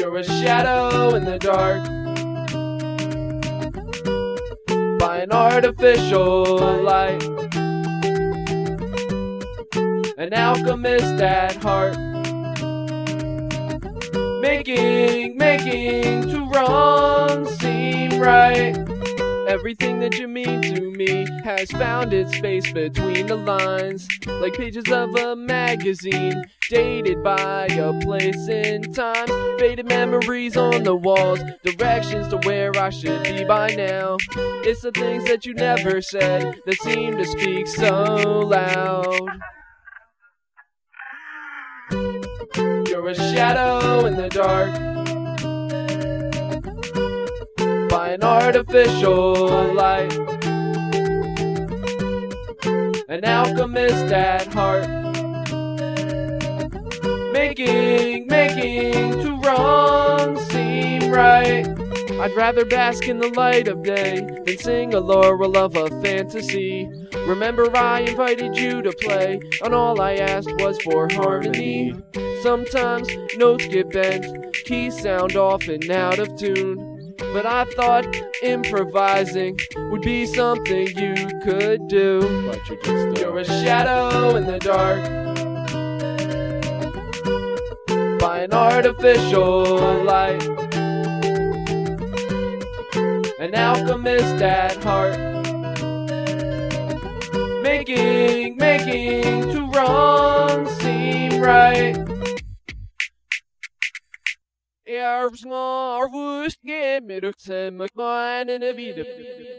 You're a shadow in the dark, by an artificial light, an alchemist at heart, making two wrongs seem right. Everything that you mean to me has found its space between the lines, like pages of a magazine, dated by a place in time. Faded memories on the walls, directions to where I should be by now. It's the things that you never said that seem to speak so loud. You're a shadow in the dark, by an artificial light, an alchemist at heart, making two wrongs seem right. I'd rather bask in the light of day than sing a laurel of a fantasy. Remember, I invited you to play, and all I asked was for harmony. Sometimes notes get bent, keys sound off and out of tune, but I thought improvising would be something you could do. But you just You're a shadow in the dark, by an artificial light, an alchemist at heart, making two wrongs seem right. Jeg er snart vust gennem det samme grønne videre.